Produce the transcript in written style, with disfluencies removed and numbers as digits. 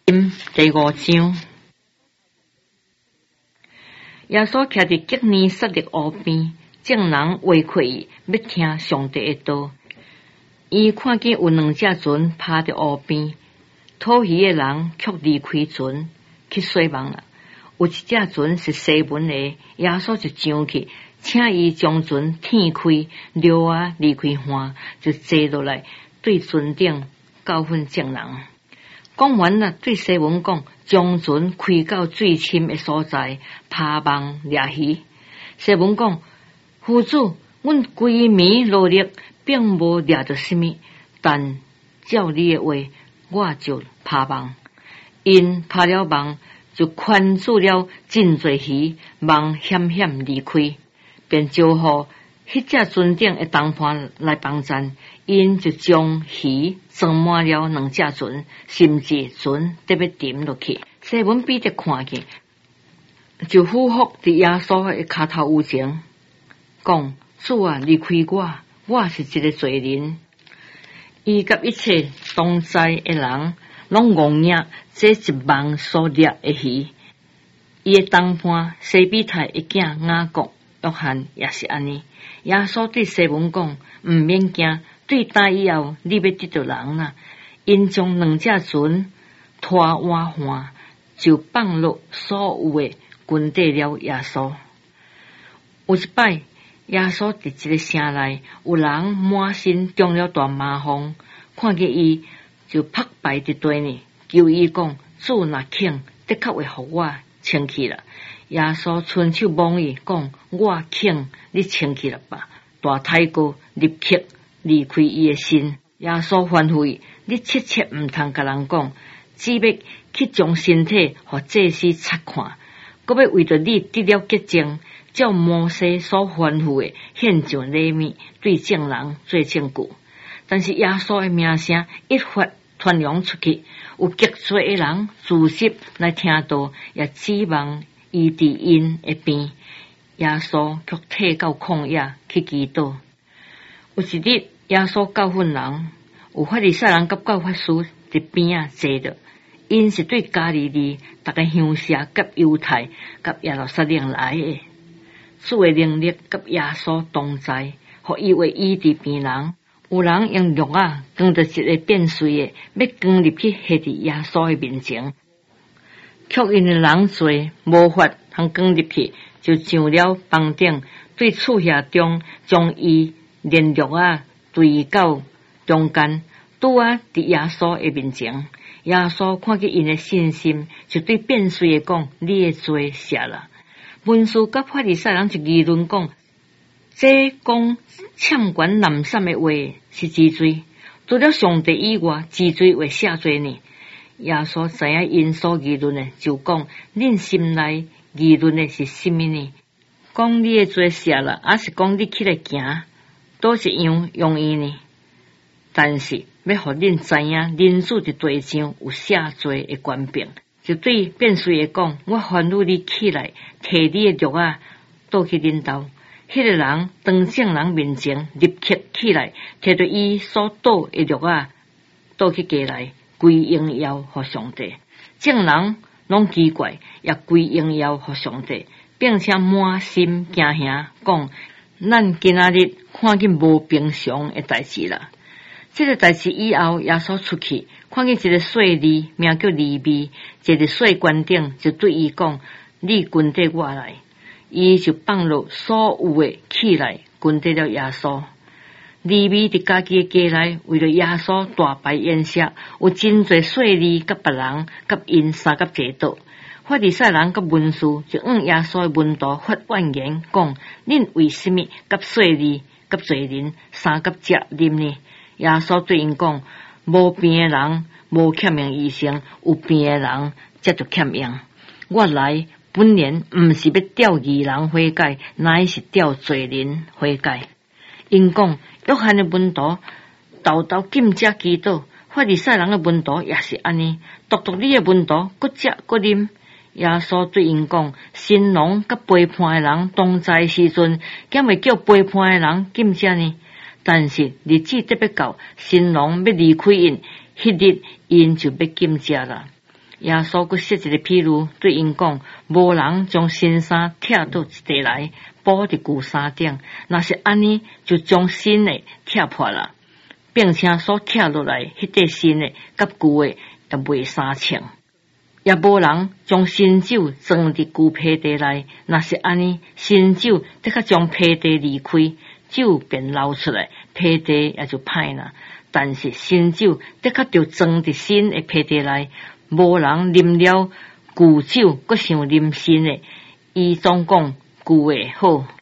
第5章，耶稣徛伫吉尼撒勒湖边，众人围过伊，要听上帝的道。伊看见有2只船趴伫湖边，讨鱼的人却离开船去洗网了。有一只船是西门的，耶稣就上去，请伊将船天开，流啊离开岸，就坐落来，对船顶教训众人。讲完了，对西门讲，将船开到最深的所在，趴网掠鱼。西门讲，夫子，阮规暝努力，并无掠到什么，但照你的话，我就趴网。因趴了网，就圈住了真侪鱼，网险险离开，便招呼迄只船顶的同伴来帮衬。因就将鱼装满了2只船，甚至船得要沉落去。西门彼得看见，就俯伏伫耶稣的脚头有前，讲：主啊，离开我是一个罪人。伊甲一切同在的人，拢戆领这一网所掠的鱼。伊的同伴西比太的囝雅各、约翰也是安尼。耶稣对西门讲：毋免惊。对打以后，你要得到人啦。因将2只船拖换岸，就放落所有的军队了耶稣。有一摆，耶稣伫一个城内，有人满身中了大麻风，看见伊就拍败伫地呢，求伊讲：主若肯，的确会互我清气啦。耶稣伸手摸伊，讲：我肯，你清气了吧。大太哥立刻离开伊的身。耶稣吩咐伊：你切切毋通甲人讲，只要去将身体互祭司察看，搁要为着你得了洁净，照摩西所吩咐的献上礼物，对众人做证据。但是耶稣的名声一发传扬出去，有极多的人自习来听道，也指望医治因的病。耶稣却退到旷野去祈祷。有一日，耶稣教训人，有法利赛人甲教法师伫边仔坐着，因是对加利利、逐个乡舍、甲犹太、甲耶路撒冷来的。主的能力甲耶稣同在，互伊为医治病人。有人用褥仔扛着一个变碎的，要扛入去下伫耶稣的面前，却因为人多，无法通扛入去，就上了房顶，对厝下中将伊连褥仔对到中间，拄啊伫耶稣的面前。耶稣看见因的信心，就对变碎的讲：你的罪赦了。文士甲法利赛人就议论讲：这讲欠管滥散的话是治罪，除了上帝以外，治罪为赦罪呢？耶稣知影因所议论的，就讲：恁心内议论的是什么呢？讲你的罪赦了，还是讲你起来行，倒一样容易呢？但是要互恁知影，人子伫地上有赦罪的权柄，就对变碎的讲：我吩咐你起来，摕你的褥仔倒去恁兜。迄个人当众人面前立刻起来，摕着伊所倒的褥仔倒去家内，归荣耀互上帝。众人拢奇怪，也归荣耀互上帝，并且满心惊吓，讲：咱今仔日看见无平常的代志啦。这个代志以后，耶稣出去，看见一个税吏，名叫利未，坐伫税关顶，就对伊讲：你跟缀我来。伊就放落所有的起来，跟缀了耶稣。利未伫家己的家内，为了耶稣大摆宴席，有真侪税吏甲别人甲因相甲坐倒。法利赛人甲文士就向耶稣的门徒发怨言，讲：恁为什么甲税吏甲罪人相甲食啉呢？耶稣对因讲：无病的人无欠用医生，有病的人才就欠用。我来本年毋是要调义人悔改，乃是调罪人悔改。因讲：约翰的门徒豆豆禁食祈祷，法利赛人的门徒也是安尼，独独你的门徒各食各啉。耶稣对因讲：新郎甲背叛的人同在时阵，怎会叫背叛的人禁食呢？但是日子得要到，新郎要离开因，迄日因就要禁食啦。 耶稣佫设一个譬如对因讲，无人将新衫拆倒一地来，补伫旧衫顶，若是安尼，就将新的拆破了，并且所拆落来迄块新的甲旧的也袂相称。也无人将新酒装伫旧皮地内，若是安尼，新酒得较将皮地离开，酒便流出来，皮地也就歹啦。但是新酒得较着装伫新的皮地内，无人啉了旧酒，阁想啉新的。伊总讲旧的好。